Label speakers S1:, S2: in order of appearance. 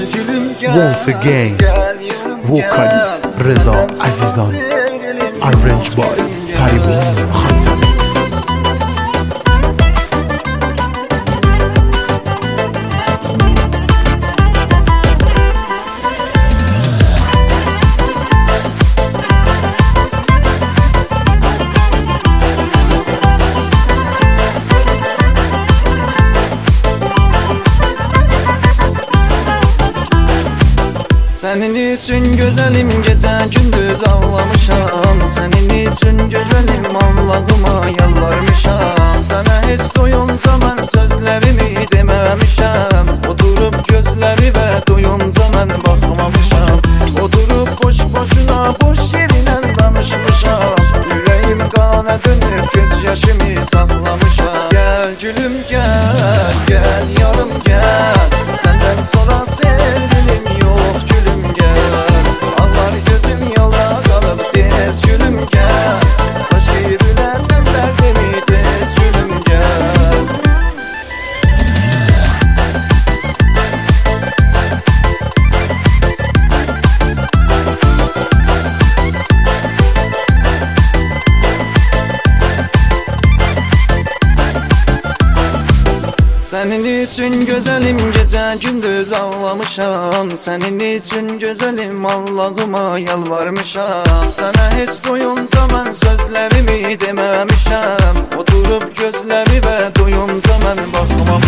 S1: Once again, vocalist Reza Azizan, arranged by Faribuz Khatami.
S2: Senin için güzelim gece gündüz ağlamışam. Senin için güzelim Allah'ıma yalvarmışam. Sana hiç doyunca ben sözlerimi dememişem. Oturup gözleri ve doyunca ben bakmamışam. Oturup boş boşuna boş yerine danışmışam. Yüreğim kana dönüp gözyaşımı saklamışam. Gel gülüm gel, gel yarım gel. Senden sonra sevgilim yok gülüm. Senin için güzelim gece gündüz ağlamışam. Senin için güzelim Allah'ıma yalvarmışam. Sana hiç doyunca ben sözlerimi dememişem. Oturup gözleri ve doyunca ben bakmamışam.